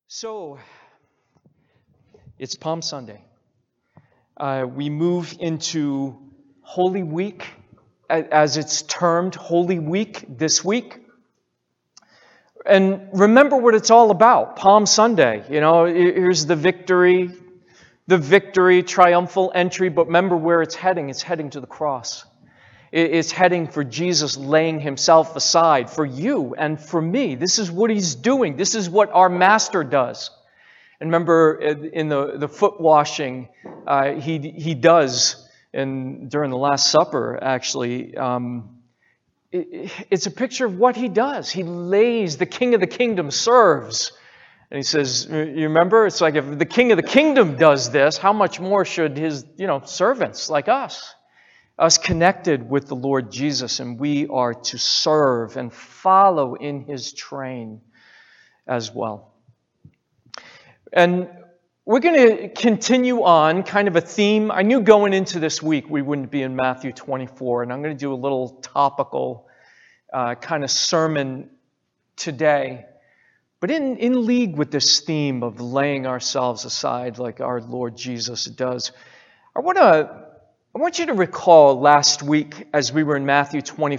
So, it's Palm Sunday. We move into Holy Week, as it's termed, Holy Week this week. And remember what it's all about, Palm Sunday. You know, here's the victory, triumphal entry, but remember where it's heading. It's heading to the cross. It's heading for Jesus laying himself aside for you and for me. This is what he's doing. This is what our Master does. And remember, in the foot washing, he does, and during the Last Supper, actually, it's a picture of what he does. He lays, the King of the Kingdom serves. And he says, you remember, it's like if the King of the Kingdom does this, how much more should his, servants like us connected with the Lord Jesus, and we are to serve and follow in his train as well. And we're going to continue on kind of a theme. I knew going into this week we wouldn't be in Matthew 24, and I'm going to do a little topical kind of sermon today. But in league with this theme of laying ourselves aside like our Lord Jesus does, I want you to recall last week as we were in Matthew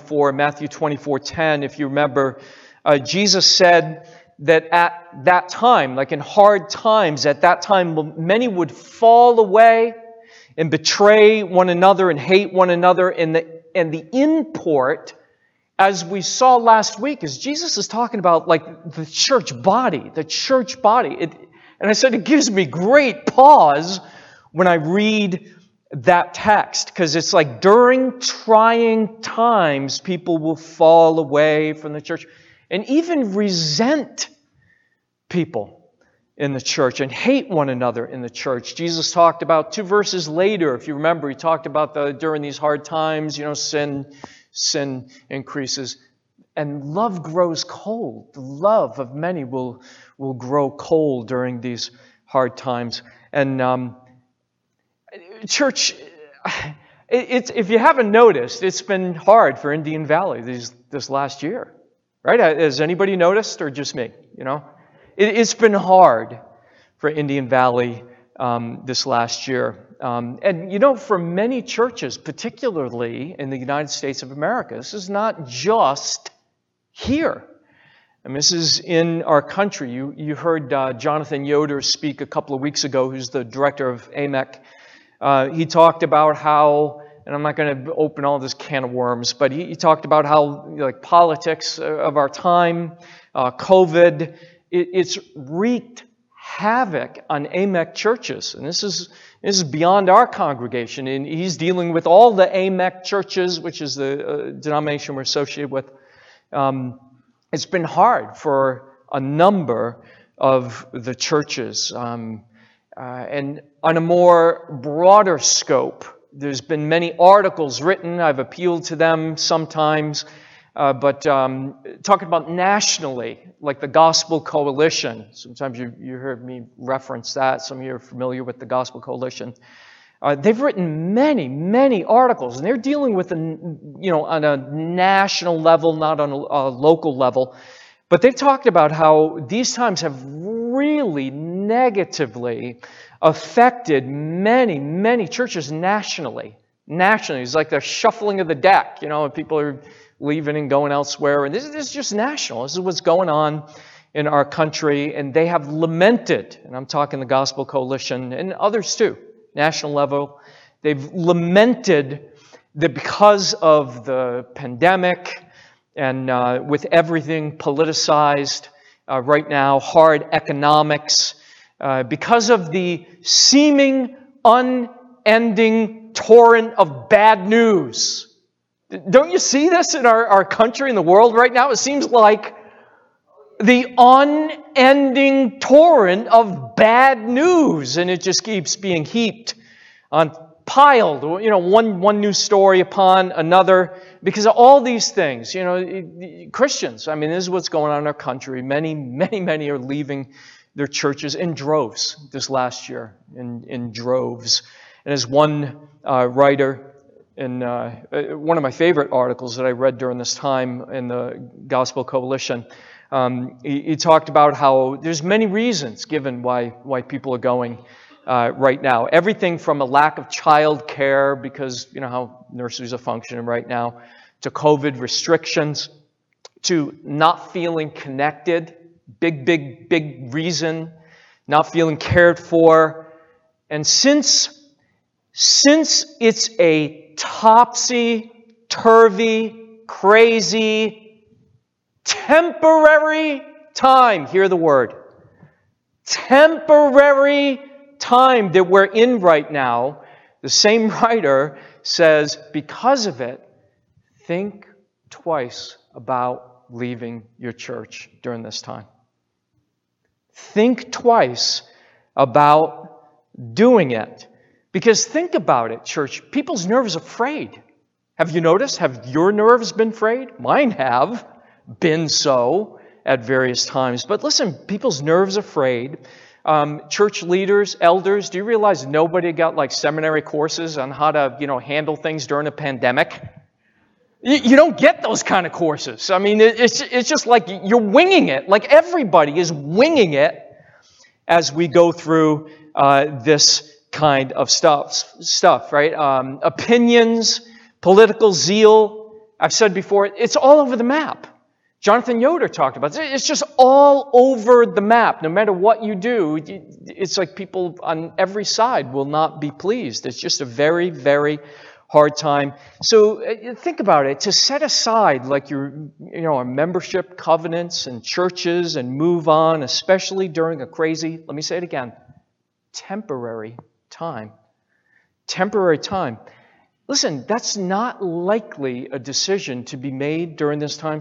24:10, if you remember, Jesus said that at that time, like in hard times, at that time, many would fall away and betray one another and hate one another. And the import, as we saw last week, is Jesus is talking about like the church body. And I said it gives me great pause when I read that text, because it's like during trying times, people will fall away from the church and even resent people in the church and hate one another in the church. Jesus talked about 2 verses later, if you remember, he talked about during these hard times, sin increases and love grows cold. The love of many will grow cold during these hard times. And church, if you haven't noticed, it's been hard for Indian Valley this last year, right? Has anybody noticed, or just me? It's been hard for Indian Valley this last year. And for many churches, particularly in the United States of America, this is not just here. And this is in our country. You heard Jonathan Yoder speak a couple of weeks ago, who's the director of AMEC. He talked about how, and I'm not going to open all this can of worms, but he talked about how politics of our time, COVID, it's wreaked havoc on AMEC churches. And this is beyond our congregation. And he's dealing with all the AMEC churches, which is the denomination we're associated with. It's been hard for a number of the churches. And on a more broader scope, there's been many articles written. I've appealed to them sometimes, but talking about nationally, like the Gospel Coalition. Sometimes you heard me reference that. Some of you are familiar with the Gospel Coalition. They've written many, many articles, and they're dealing with, on a national level, not on a local level. But they've talked about how these times have really negatively affected many, many churches nationally. It's like the shuffling of the deck, people are leaving and going elsewhere. And this is just national. This is what's going on in our country. And they have lamented, and I'm talking the Gospel Coalition and others too, national level. They've lamented that because of the pandemic and with everything politicized right now, hard economics, because of the seeming unending torrent of bad news. Don't you see this in our country and the world right now? It seems like the unending torrent of bad news, and it just keeps being heaped on, piled, one news story upon another, because of all these things. Christians, this is what's going on in our country. Many, many, many are leaving their churches in droves this last year, in droves. And as one writer, in one of my favorite articles that I read during this time in the Gospel Coalition, He talked about how there's many reasons given why people are going right now. Everything from a lack of child care, because you know how nurseries are functioning right now, to COVID restrictions, to not feeling connected, big reason, not feeling cared for. And since it's a topsy-turvy, crazy, temporary time, hear the word, temporary time that we're in right now, the same writer says, because of it, think twice about leaving your church during this time. Think twice about doing it. Because think about it, church, people's nerves are frayed. Have you noticed? Have your nerves been frayed? Mine have been so at various times. But listen, people's nerves are frayed. Church leaders, elders, do you realize nobody got like seminary courses on how to, handle things during a pandemic? You don't get those kind of courses. I mean, it's just like you're winging it. Like everybody is winging it as we go through this kind of stuff, right? Opinions, political zeal. I've said before, it's all over the map. Jonathan Yoder talked about this. It's just all over the map. No matter what you do, it's like people on every side will not be pleased. It's just a very, very hard time. So think about it. To set aside like our membership covenants and churches and move on, especially during a crazy, let me say it again, temporary time. Temporary time. Listen, that's not likely a decision to be made during this time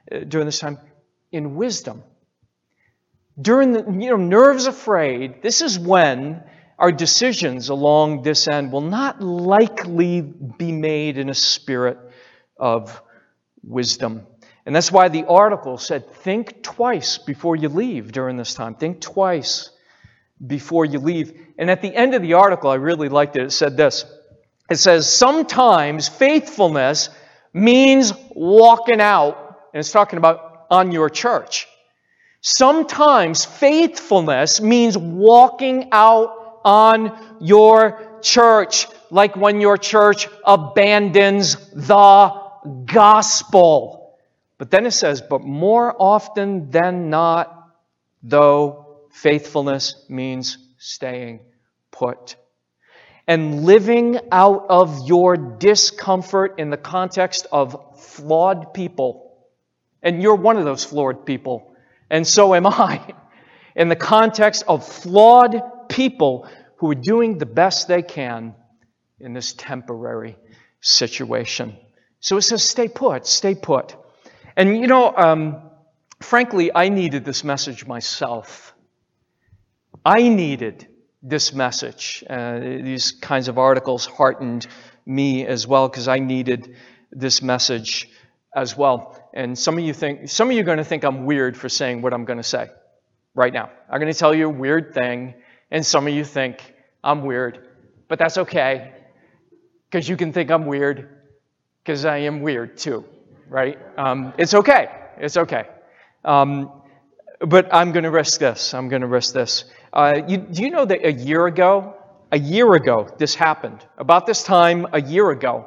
in wisdom. During the nerves afraid, this is when our decisions along this end will not likely be made in a spirit of wisdom. And that's why the article said, think twice before you leave during this time. Think twice before you leave. And at the end of the article, I really liked it. It said this. It says, sometimes faithfulness means walking out. And it's talking about on your church. Sometimes faithfulness means walking out on your church, like when your church abandons the gospel. But then it says, but more often than not, though, faithfulness means staying put. And living out of your discomfort in the context of flawed people. And you're one of those flawed people. And so am I. In the context of flawed people who are doing the best they can in this temporary situation. So it says, stay put, stay put. And frankly, I needed this message myself. I needed this message. These kinds of articles heartened me as well, because I needed this message as well. And some of you are going to think I'm weird for saying what I'm going to say right now. I'm going to tell you a weird thing, and some of you think I'm weird, but that's okay, because you can think I'm weird, because I am weird too, right? It's okay. It's okay. But I'm going to risk this. I'm going to risk this. Do you know that a year ago, this happened. About this time, a year ago,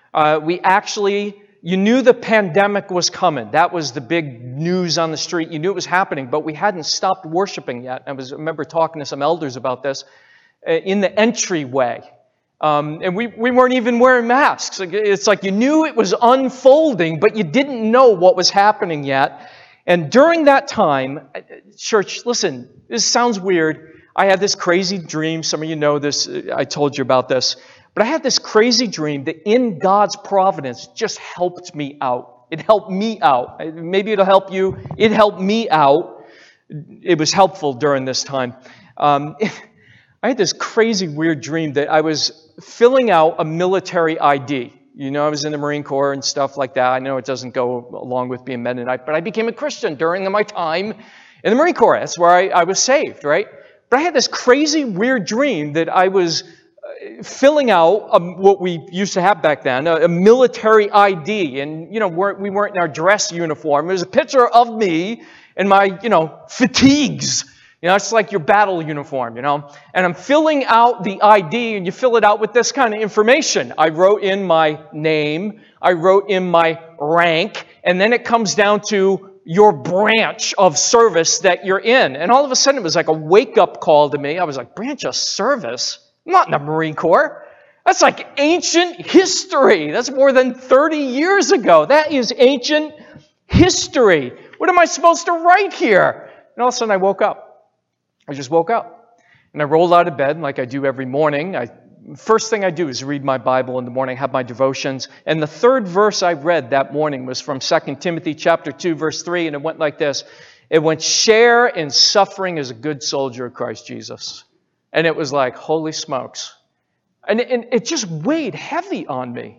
you knew the pandemic was coming. That was the big news on the street. You knew it was happening, but we hadn't stopped worshiping yet. I remember talking to some elders about this in the entryway. And we weren't even wearing masks. It's like you knew it was unfolding, but you didn't know what was happening yet. And during that time, church, listen, this sounds weird. I had this crazy dream. Some of you know this. I told you about this. But I had this crazy dream that in God's providence just helped me out. It helped me out. Maybe it'll help you. It helped me out. It was helpful during this time. I had this crazy, weird dream that I was filling out a military ID. I was in the Marine Corps and stuff like that. I know it doesn't go along with being Mennonite, but I became a Christian during my time in the Marine Corps. That's where I was saved, right? But I had this crazy, weird dream that I was filling out what we used to have back then, a military ID. And, we weren't in our dress uniform. It was a picture of me, and my, fatigues. It's like your battle uniform, And I'm filling out the ID, and you fill it out with this kind of information. I wrote in my name, I wrote in my rank, and then it comes down to your branch of service that you're in. And all of a sudden, it was like a wake-up call to me. I was like, branch of service? I'm not in the Marine Corps. That's like ancient history. That's more than 30 years ago. That is ancient history. What am I supposed to write here? And all of a sudden, I woke up. I just woke up. And I rolled out of bed like I do every morning. First thing I do is read my Bible in the morning, have my devotions. And the third verse I read that morning was from 2 Timothy chapter 2, verse 3, and it went like this. It went, share in suffering as a good soldier of Christ Jesus. And it was like, holy smokes. And it just weighed heavy on me.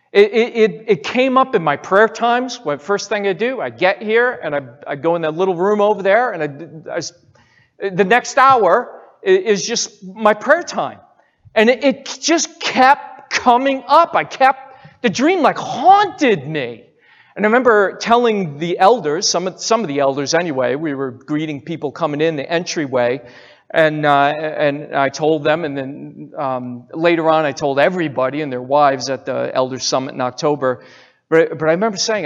It came up in my prayer times. First thing I do, I get here, and I go in that little room over there, and the next hour is just my prayer time. And it just kept coming up. The dream like haunted me. And I remember telling the elders, some of the elders anyway, we were greeting people coming in the entryway, and I told them, and then later on I told everybody and their wives at the Elders Summit in October. But I remember saying,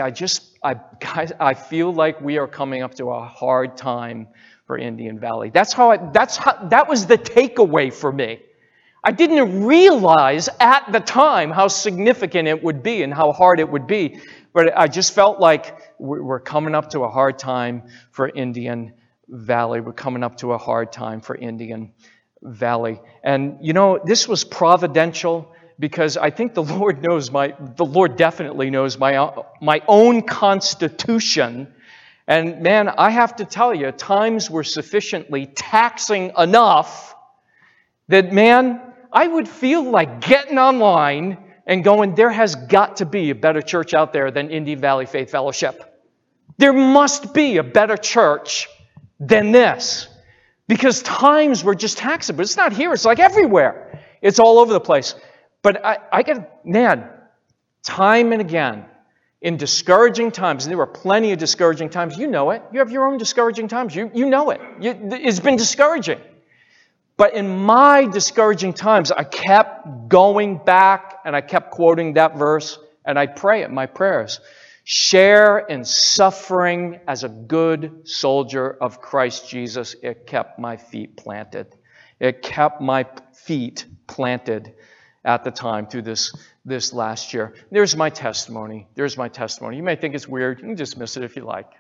I feel like we are coming up to a hard time for Indian Valley. That was the takeaway for me. I didn't realize at the time how significant it would be and how hard it would be, but I just felt like we're coming up to a hard time for Indian Valley. We're coming up to a hard time for Indian Valley. And this was providential because I think the Lord definitely knows my own constitution. And man, I have to tell you, times were sufficiently taxing enough that, man, I would feel like getting online and going, there has got to be a better church out there than Indian Valley Faith Fellowship. There must be a better church than this. Because times were just taxing. But it's not here. It's like everywhere. It's all over the place. But time and again, in discouraging times, and there were plenty of discouraging times. You know it. You have your own discouraging times. You know it. It's been discouraging. But in my discouraging times, I kept going back and I kept quoting that verse, and I pray it in my prayers. Share in suffering as a good soldier of Christ Jesus. It kept my feet planted. It kept my feet planted at the time through this last year. There's my testimony. You may think it's weird. You can dismiss it if you like.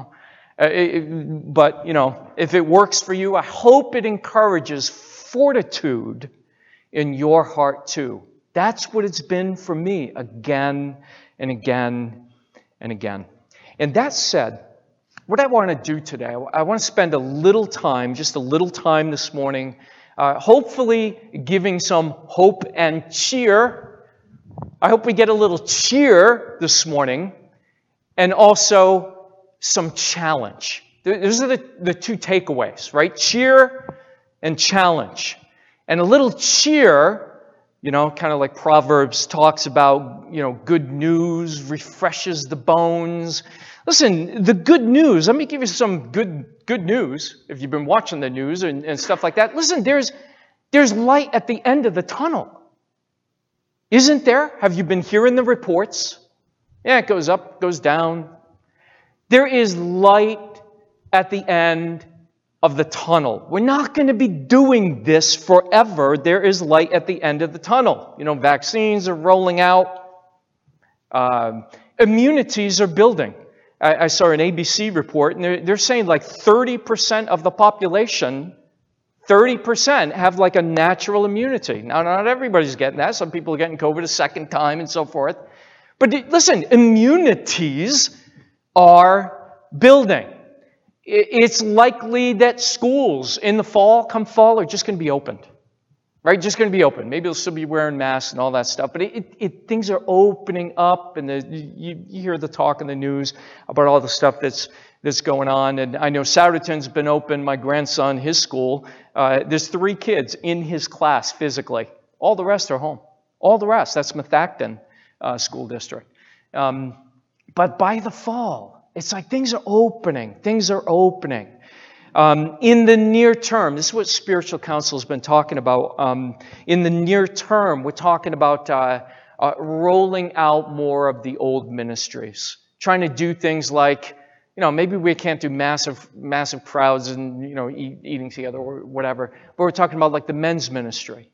But if it works for you, I hope it encourages fortitude in your heart too. That's what it's been for me again and again and again. And that said, what I want to do today, I want to spend just a little time this morning, hopefully giving some hope and cheer. I hope we get a little cheer this morning, and also some challenge. Those are the two takeaways, right? Cheer and challenge. And a little cheer, kind of like Proverbs talks about, good news refreshes the bones. Listen, the good news, let me give you some good news, if you've been watching the news and stuff like that. Listen, there's light at the end of the tunnel. Isn't there? Have you been hearing the reports? Yeah, it goes up, goes down. There is light at the end of the tunnel. We're not going to be doing this forever. There is light at the end of the tunnel. Vaccines are rolling out. Immunities are building. I saw an ABC report, and they're saying like 30% of the population, 30% have like a natural immunity. Now, not everybody's getting that. Some people are getting COVID a second time and so forth. But listen, immunities are building. It's likely that schools in the fall, come fall, are just going to be opened. Right? Just going to be open. Maybe they'll still be wearing masks and all that stuff. But things are opening up, and you hear the talk in the news about all the stuff that's going on. And I know Souderton's been open. My grandson, his school, there's 3 kids in his class physically. All the rest are home. All the rest. That's Methacton School District. But by the fall, It's like things are opening. Things are opening. In the near term, this is what Spiritual Counsel has been talking about. In the near term, we're talking about rolling out more of the old ministries. Trying to do things like, maybe we can't do massive crowds and, eating together or whatever. But we're talking about like the men's ministry.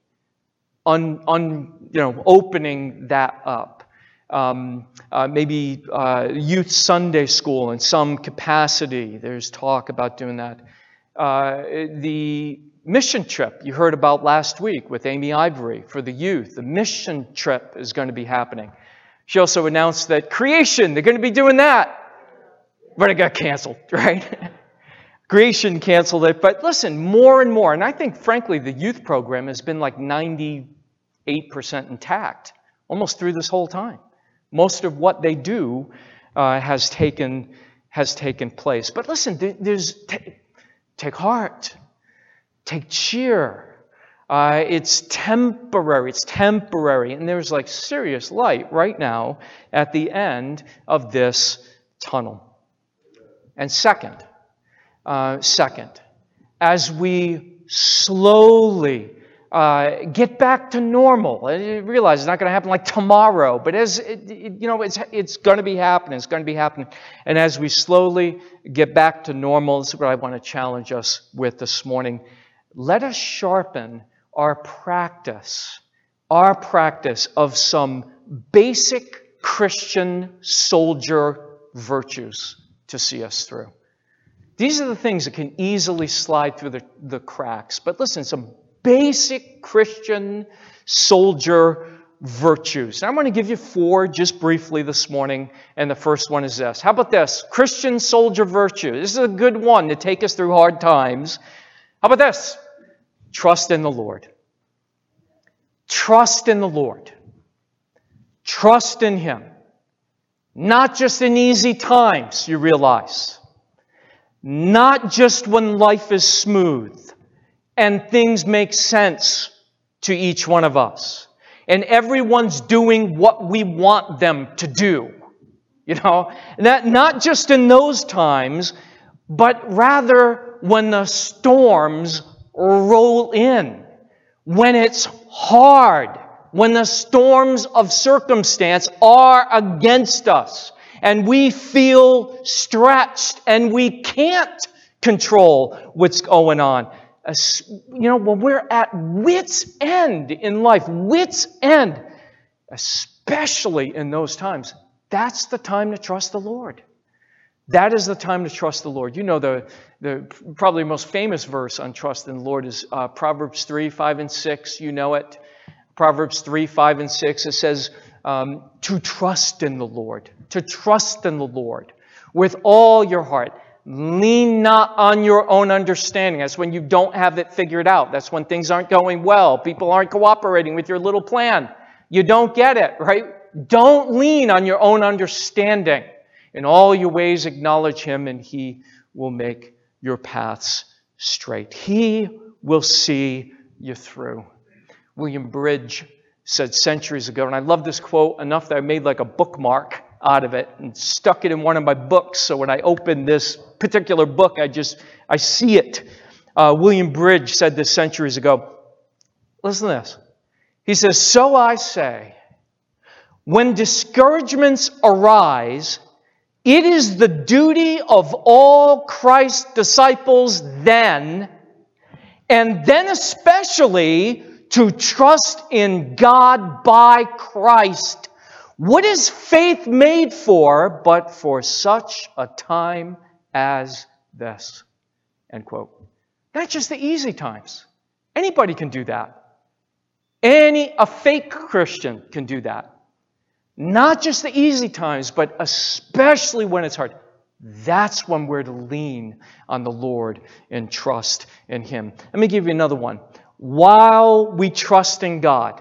Opening that up. Maybe youth Sunday school in some capacity. There's talk about doing that. The mission trip you heard about last week with Amy Ivory for the youth. The mission trip is going to be happening. She also announced that Creation, they're going to be doing that. But it got canceled, right? Creation canceled it. But listen, more and more, and I think, frankly, the youth program has been like 98% intact almost through this whole time. Most of what they do has taken place. But listen, take heart, take cheer. It's temporary. It's temporary, and there's like serious light right now at the end of this tunnel. And second, as we slowly get back to normal. I realize it's not going to happen like tomorrow, but it's going to be happening. It's going to be happening. And as we slowly get back to normal, this is what I want to challenge us with this morning. Let us sharpen our practice of some basic Christian soldier virtues to see us through. These are the things that can easily slide through the cracks. But listen, some basic Christian soldier virtues. And I'm going to give you 4 just briefly this morning, and the first one is this. How about this? Christian soldier virtue. This is a good one to take us through hard times. How about this? Trust in the Lord. Trust in the Lord. Trust in Him. Not just in easy times, you realize. Not just when life is smooth and things make sense to each one of us. And everyone's doing what we want them to do. Not just in those times, but rather when the storms roll in. When it's hard. When the storms of circumstance are against us. And we feel stretched and we can't control what's going on. When we're at wit's end in life, wit's end, especially in those times, that's the time to trust the Lord. That is the time to trust the Lord. The probably most famous verse on trust in the Lord is Proverbs 3, 5, and 6. You know it. Proverbs 3, 5, and 6. It says to trust in the Lord. To trust in the Lord with all your heart. Lean not on your own understanding. That's when you don't have it figured out. That's when things aren't going well. People aren't cooperating with your little plan. You don't get it, right? Don't lean on your own understanding. In all your ways acknowledge Him, and He will make your paths straight. He will see you through. William Bridge said centuries ago, and I love this quote enough that I made like a bookmark out of it and stuck it in one of my books. So when I open this particular book, I see it. William Bridge said this centuries ago. Listen to this. He says, "So I say, when discouragements arise, it is the duty of all Christ's disciples then, and then especially, to trust in God by Christ. What is faith made for but for such a time as this?" End quote. Not just the easy times. Anybody can do that. A fake Christian can do that. Not just the easy times, but especially when it's hard. That's when we're to lean on the Lord and trust in Him. Let me give you another one. While we trust in God,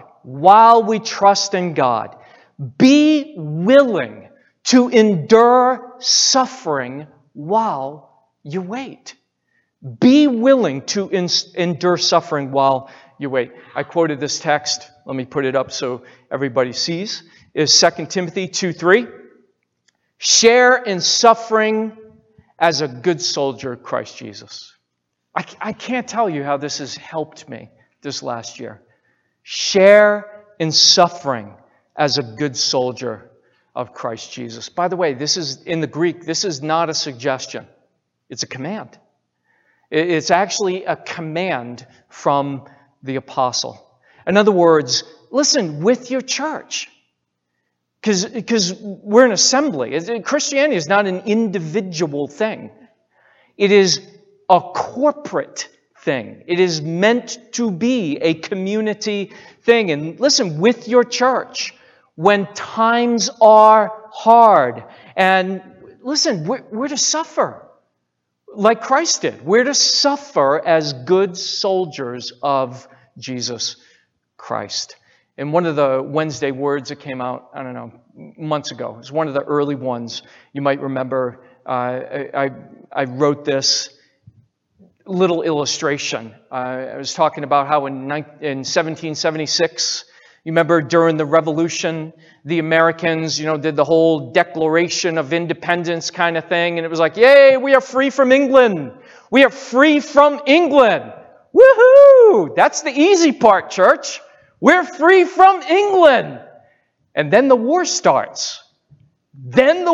be willing to endure suffering while you wait. Be willing to endure suffering while you wait. I quoted this text. Let me put it up so everybody sees. Is 2 Timothy 2:3. Share in suffering as a good soldier of Christ Jesus. I can't tell you how this has helped me this last year. Share in suffering as a good soldier of Christ Jesus. By the way, this is in the Greek, this is not a suggestion. It's a command. It's actually a command from the apostle. In other words, listen, with your church. Because we're an assembly. Christianity is not an individual thing. It is a corporate thing. It is meant to be a community thing. And listen, with your church, when times are hard, and listen, we're to suffer like Christ did. We're to suffer as good soldiers of Jesus Christ. And one of the Wednesday words that came out, I don't know, months ago, it was one of the early ones. You might remember I wrote this little illustration. I was talking about how in 1776, you remember during the Revolution, the Americans, did the whole Declaration of Independence kind of thing. And it was like, yay, we are free from England. We are free from England. Woohoo! That's the easy part, church. We're free from England. And then the war starts. And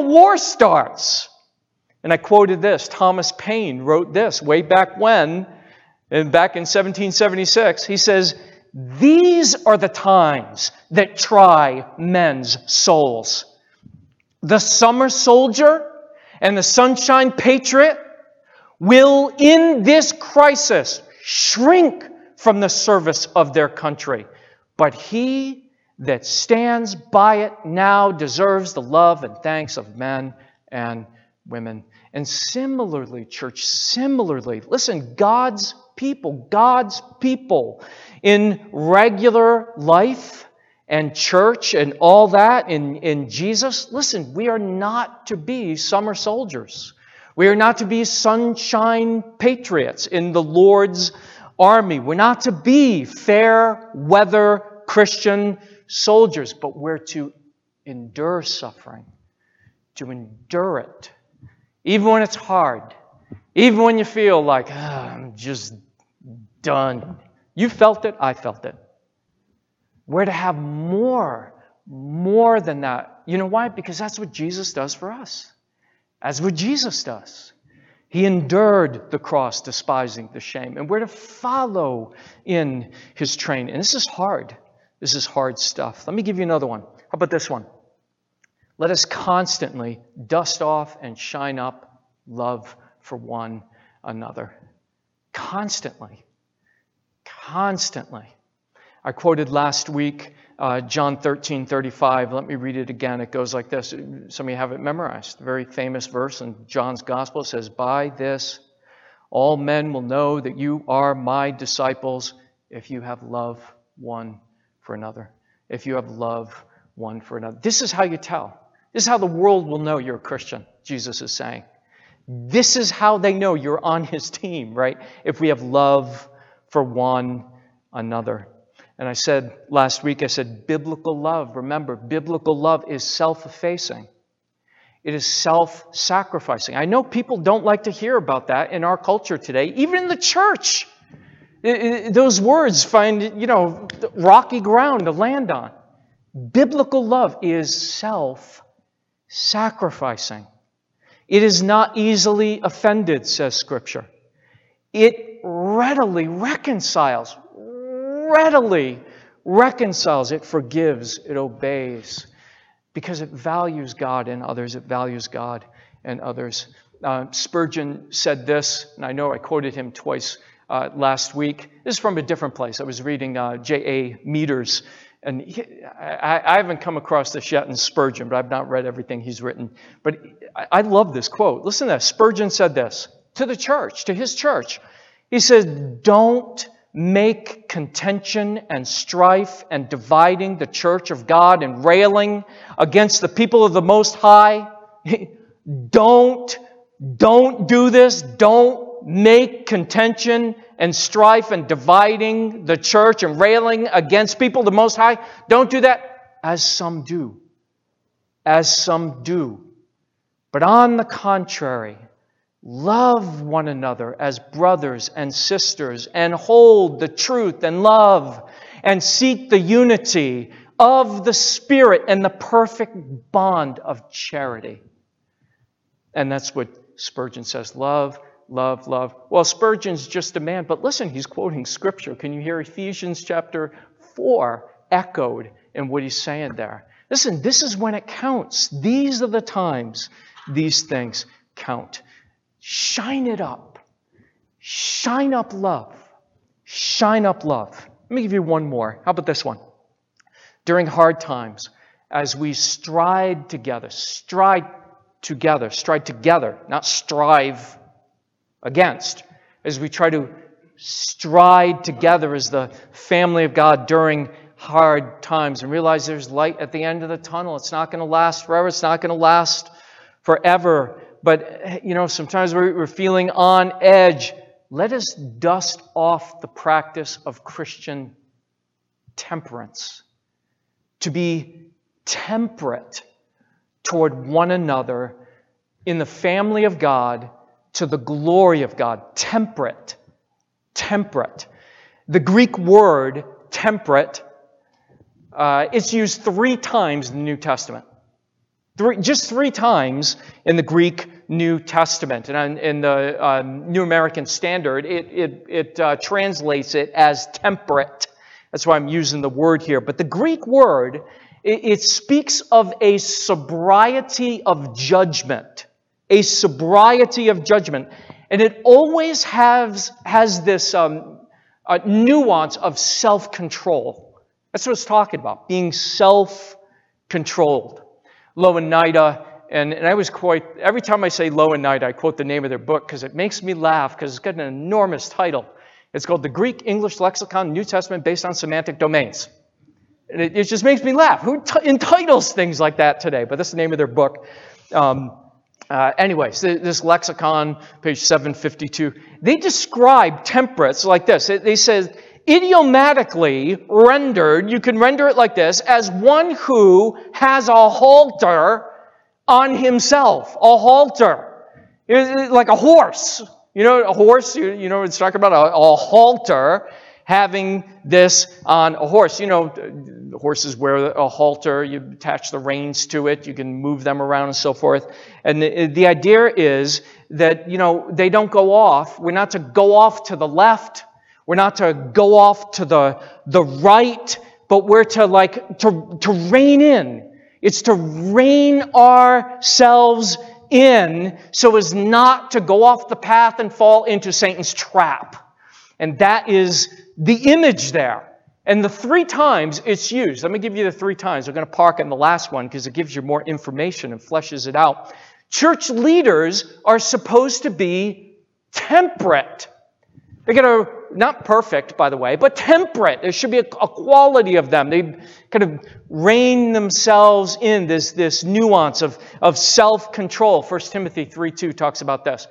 I quoted this. Thomas Paine wrote this way back when, and back in 1776. He says, "These are the times that try men's souls. The summer soldier and the sunshine patriot will, in this crisis, shrink from the service of their country. But he that stands by it now deserves the love and thanks of men and women." And similarly, church, listen, God's people in regular life and church and all that in Jesus, listen, we are not to be summer soldiers. We are not to be sunshine patriots in the Lord's army. We're not to be fair weather Christian soldiers, but we're to endure suffering, to endure it, even when it's hard, even when you feel like, I'm just done. You felt it, I felt it. We're to have more than that. You know why? Because that's what Jesus does for us. That's what Jesus does. He endured the cross, despising the shame. And we're to follow in His train. And this is hard. This is hard stuff. Let me give you another one. How about this one? Let us constantly dust off and shine up love for one another. Constantly. I quoted last week John 13:35. Let me read it again. It goes like this. Some of you have it memorized. A very famous verse in John's Gospel. It says, "By this all men will know that you are my disciples if you have love one for another." If you have love one for another. This is how you tell. This is how the world will know you're a Christian, Jesus is saying. This is how they know you're on His team, right? If we have love for one another. And I said last week, biblical love. Remember, biblical love is self-effacing. It is self-sacrificing. I know people don't like to hear about that in our culture today, even in the church. Those words find, rocky ground to land on. Biblical love is self-sacrificing. It is not easily offended, says Scripture. It readily reconciles. It forgives. It obeys. Because it values God and others. Spurgeon said this, and I know I quoted him twice last week. This is from a different place. I was reading J.A. Meaders. And I haven't come across this yet in Spurgeon, but I've not read everything he's written. But I love this quote. Listen to this. Spurgeon said this to the church, to his church. He says, "Don't make contention and strife and dividing the church of God and railing against the people of the Most High. Don't do this. Don't make contention and strife and dividing the church and railing against people of the Most High. Don't do that, as some do. But on the contrary, love one another as brothers and sisters, and hold the truth and love, and seek the unity of the Spirit and the perfect bond of charity. And that's what Spurgeon says, love, love, love. Well, Spurgeon's just a man, but listen, he's quoting Scripture. Can you hear Ephesians chapter 4 echoed in what he's saying there? Listen, this is when it counts. These are the times these things count. Shine it up. Shine up love. Shine up love. Let me give you one more. How about this one? During hard times, as we stride together, not strive against, as we try to stride together as the family of God during hard times and realize there's light at the end of the tunnel. It's not going to last forever. It's not going to last forever. But, sometimes we're feeling on edge. Let us dust off the practice of Christian temperance. To be temperate toward one another in the family of God to the glory of God. Temperate. Temperate. The Greek word temperate, it's used 3 times in the New Testament. Just 3 times in the Greek New Testament. And in the New American Standard, it translates it as temperate. That's why I'm using the word here. But the Greek word, it speaks of a sobriety of judgment. A sobriety of judgment. And it always has this nuance of self-control. That's what it's talking about, being self-controlled. Louw-Nida, and I always quote, every time I say Louw-Nida, I quote the name of their book because it makes me laugh because it's got an enormous title. It's called The Greek English Lexicon, New Testament Based on Semantic Domains. And it just makes me laugh. Who entitles things like that today? But that's the name of their book. Anyways, this lexicon, page 752, they describe temperates like this. They say, idiomatically rendered, you can render it like this, as one who has a halter on himself. A halter. Like a horse. A horse, it's talking about a halter having this on a horse. The horses wear a halter. You attach the reins to it. You can move them around and so forth. And the idea is that, they don't go off. We're not to go off to the left. We're not to go off to the right, but we're to rein in. It's to rein ourselves in so as not to go off the path and fall into Satan's trap. And that is the image there. And the 3 times it's used. Let me give you the 3 times. We're going to park on the last one because it gives you more information and fleshes it out. Church leaders are supposed to be temperate. They're going to, not perfect, by the way, but temperate. There should be a quality of them. They kind of rein themselves in, this nuance of self-control. 1 Timothy 3:2 talks about this.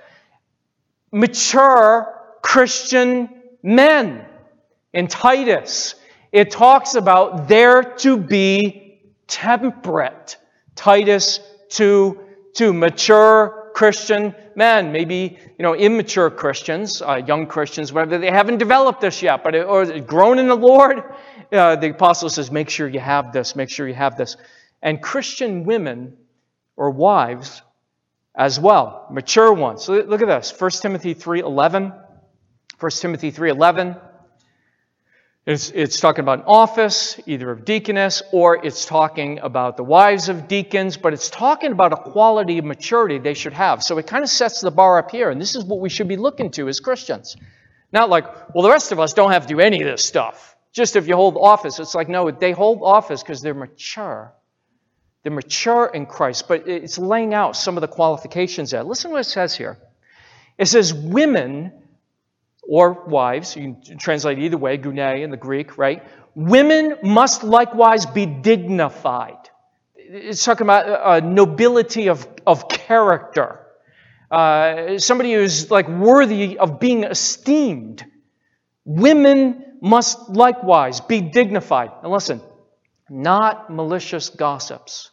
Mature Christian men. In Titus, it talks about they're to be temperate. Titus 2:2. Mature Christian men, maybe, immature Christians, young Christians, whatever, they haven't developed this yet, or grown in the Lord. The apostle says, make sure you have this, make sure you have this. And Christian women or wives as well, mature ones. So look at this, 1 Timothy 3:11. 1 Timothy 3:11. It's talking about an office, either of deaconess, or it's talking about the wives of deacons, but it's talking about a quality of maturity they should have. So it kind of sets the bar up here, and this is what we should be looking to as Christians. Not like, well, the rest of us don't have to do any of this stuff. Just if you hold office. It's like, no, they hold office because they're mature. They're mature in Christ, but it's laying out some of the qualifications there. Listen to what it says here. It says, women or wives, you can translate either way, gune in the Greek, right? Women must likewise be dignified. It's talking about nobility of character. Somebody who's worthy of being esteemed. Women must likewise be dignified. And listen, not malicious gossips,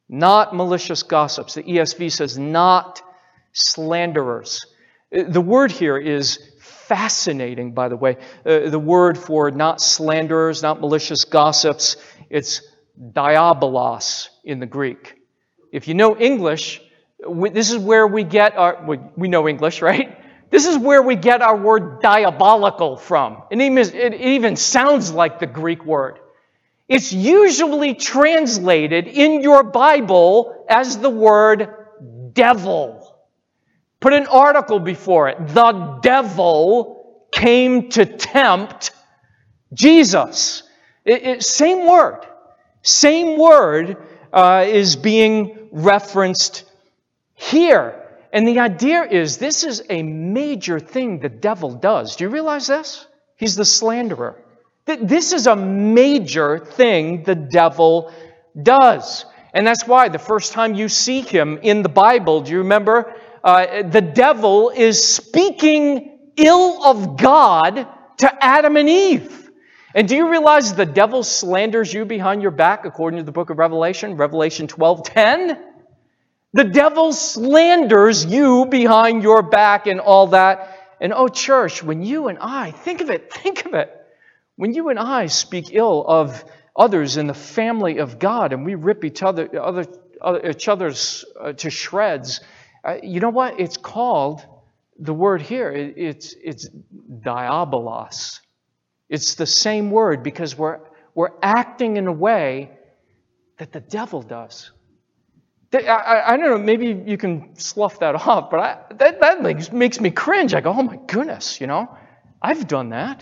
not malicious gossips. The ESV says not slanderers. The word here is fascinating, by the way. The word for not slanderers, not malicious gossips, it's diabolos in the Greek. If you know English, this is where we get our... We know English, right? This is where we get our word diabolical from. It even sounds like the Greek word. It's usually translated in your Bible as the word devil. Put an article before it. The devil came to tempt Jesus. Same word. Same word is being referenced here. And the idea is this is a major thing the devil does. Do you realize this? He's the slanderer. This is a major thing the devil does. And that's why the first time you see him in the Bible, do you remember? The devil is speaking ill of God to Adam and Eve. And do you realize the devil slanders you behind your back according to the book of Revelation, Revelation 12:10? The devil slanders you behind your back and all that. And oh, church, when you and I, think of it. When you and I speak ill of others in the family of God and we rip each other's to shreds, you know what? It's called, the word here, it's diabolos. It's the same word because we're acting in a way that the devil does. I don't know, maybe you can slough that off, but that makes me cringe. I go, oh my goodness, I've done that.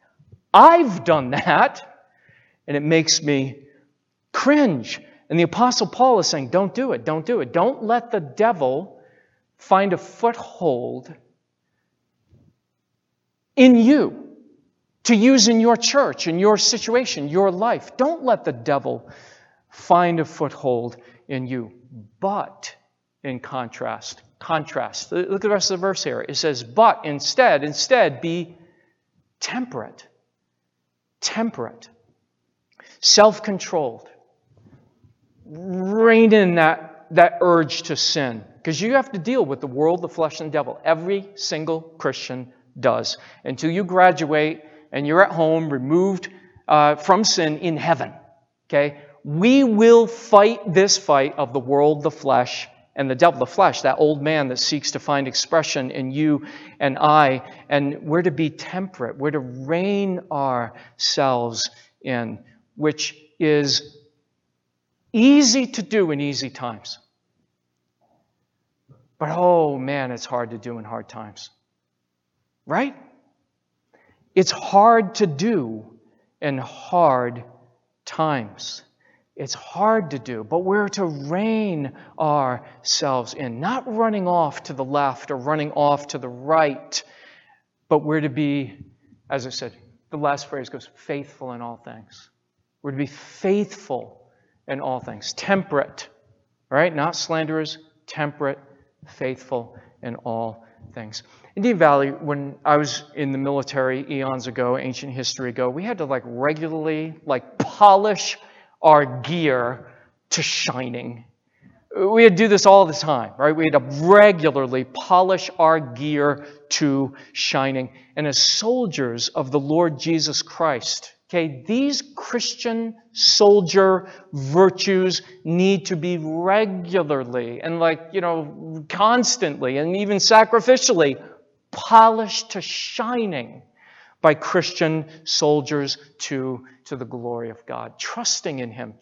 And it makes me cringe. And the Apostle Paul is saying, don't do it. Don't let the devil find a foothold in you to use in your church, in your situation, your life. Don't let the devil find a foothold in you. But, in contrast, look at the rest of the verse here. It says, but instead be temperate, self-controlled. Rein in that urge to sin. Because you have to deal with the world, the flesh, and the devil. Every single Christian does. Until you graduate and you're at home, removed from sin in heaven. Okay? We will fight this fight of the world, the flesh, and the devil. The flesh, that old man that seeks to find expression in you and I. And we're to be temperate. We're to rein ourselves in, which is easy to do in easy times. But oh man, it's hard to do in hard times. Right? It's hard to do in hard times. It's hard to do, but we're to rein ourselves in, not running off to the left or running off to the right, but we're to be, as I said, the last phrase goes, faithful in all things. We're to be faithful in all things. Temperate, right? Not slanderers, temperate, faithful in all things. In Dean Valley, when I was in the military eons ago, ancient history ago, we had to regularly polish our gear to shining. We had to do this all the time, right? We had to regularly polish our gear to shining. And as soldiers of the Lord Jesus Christ, okay, these Christian soldier virtues need to be regularly and constantly and even sacrificially polished to shining by Christian soldiers to the glory of God. Trusting in Him,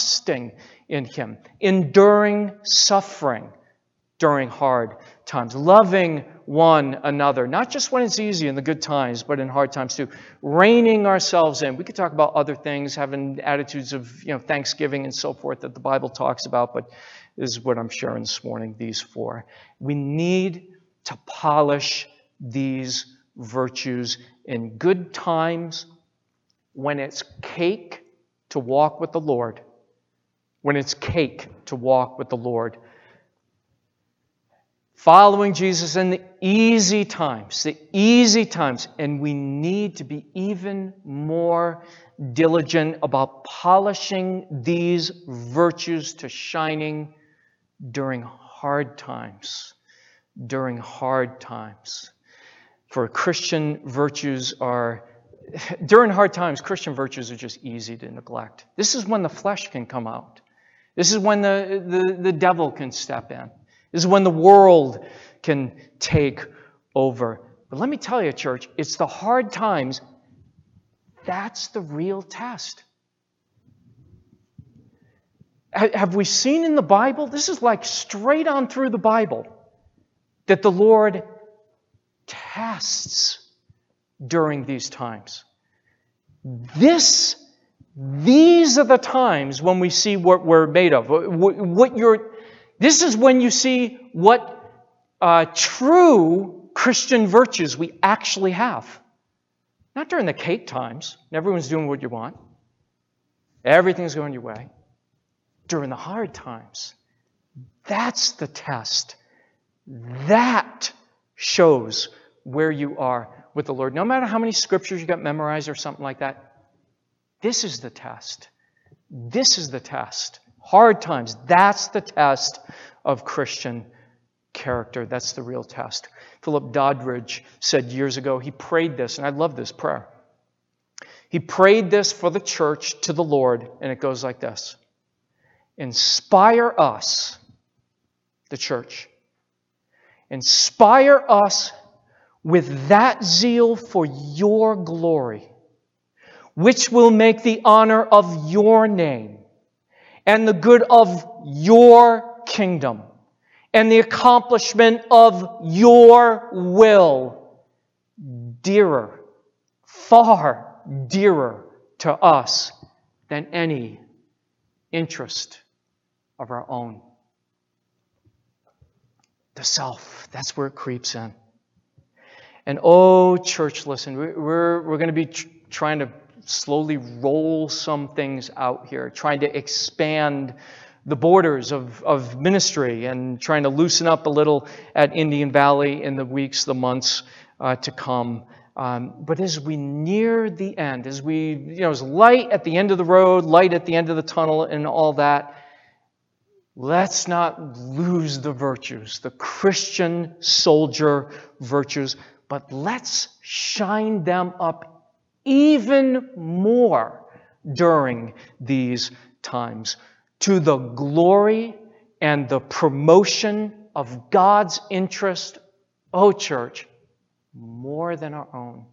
enduring suffering during hard times, loving one another, not just when it's easy in the good times, but in hard times too. Reining ourselves in. We could talk about other things, having attitudes of thanksgiving and so forth that the Bible talks about, but this is what I'm sharing this morning, these four. We need to polish these virtues in good times when it's cake to walk with the Lord. Following Jesus in the easy times, and we need to be even more diligent about polishing these virtues to shining during hard times. During hard times. For Christian virtues during hard times, Christian virtues are just easy to neglect. This is when the flesh can come out. This is when the devil can step in. This is when the world can take over. But let me tell you, church, it's the hard times. That's the real test. Have we seen in the Bible? This is like straight on through the Bible that the Lord tests during these times. These are the times when we see what we're made of. This is when you see what true Christian virtues we actually have. Not during the cake times. Everyone's doing what you want. Everything's going your way. During the hard times, that's the test. That shows where you are with the Lord. No matter how many scriptures you got memorized or something like that, this is the test. This is the test. Hard times, that's the test of Christian character. That's the real test. Philip Doddridge said years ago, he prayed this, and I love this prayer. He prayed this for the church to the Lord, and it goes like this. Inspire us, the church. Inspire us with that zeal for your glory, which will make the honor of your name and the good of your kingdom and the accomplishment of your will dearer, far dearer to us than any interest of our own. The self, that's where it creeps in. And oh, church, listen, we're going to be trying to slowly roll some things out here, trying to expand the borders of ministry and trying to loosen up a little at Indian Valley in the weeks, the months to come. But as we near the end, as as light at the end of the road, light at the end of the tunnel and all that, let's not lose the virtues, the Christian soldier virtues, but let's shine them up even more during these times to the glory and the promotion of God's interest, oh church, more than our own.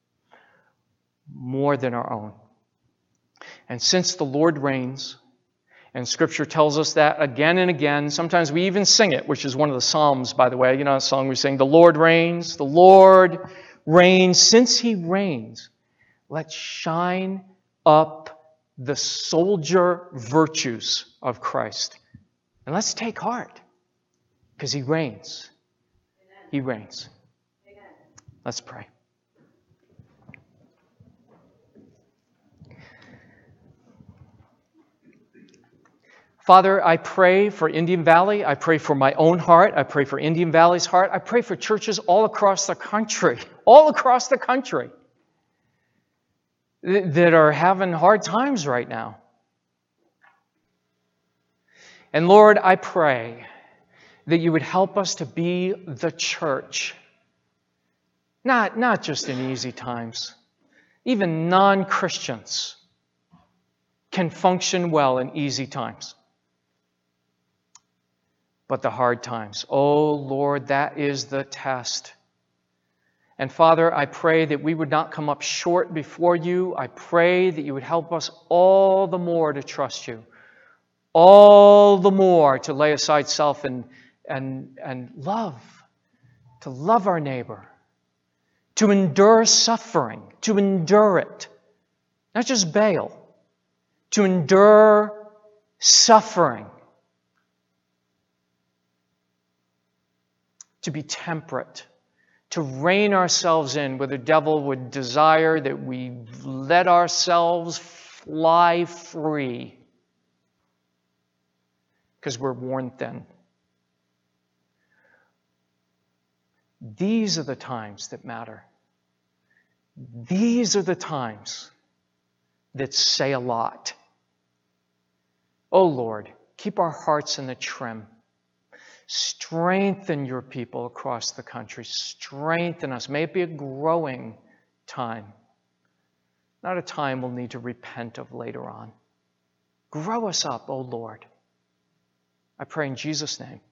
More than our own. And since the Lord reigns, and Scripture tells us that again and again. Sometimes we even sing it, which is one of the Psalms, by the way. You know a song we sing, the Lord reigns, the Lord reigns. Since He reigns, let's shine up the soldier virtues of Christ. And let's take heart, because He reigns. He reigns. Let's pray. Father, I pray for Indian Valley. I pray for my own heart. I pray for Indian Valley's heart. I pray for churches all across the country, that are having hard times right now. And Lord, I pray that you would help us to be the church. Not just in easy times. Even non-Christians can function well in easy times. But the hard times, oh Lord, that is the test. And Father, I pray that we would not come up short before you. I pray that you would help us all the more to trust you. All the more to lay aside self and love. To love our neighbor. To endure suffering. To endure it. Not just bail. To endure suffering. To be temperate. To rein ourselves in where the devil would desire that we let ourselves fly free. Because we're worn thin. These are the times that matter. These are the times that say a lot. Oh Lord, keep our hearts in the trim. Strengthen your people across the country. Strengthen us. May it be a growing time, not a time we'll need to repent of later on. Grow us up, O Lord. I pray in Jesus' name.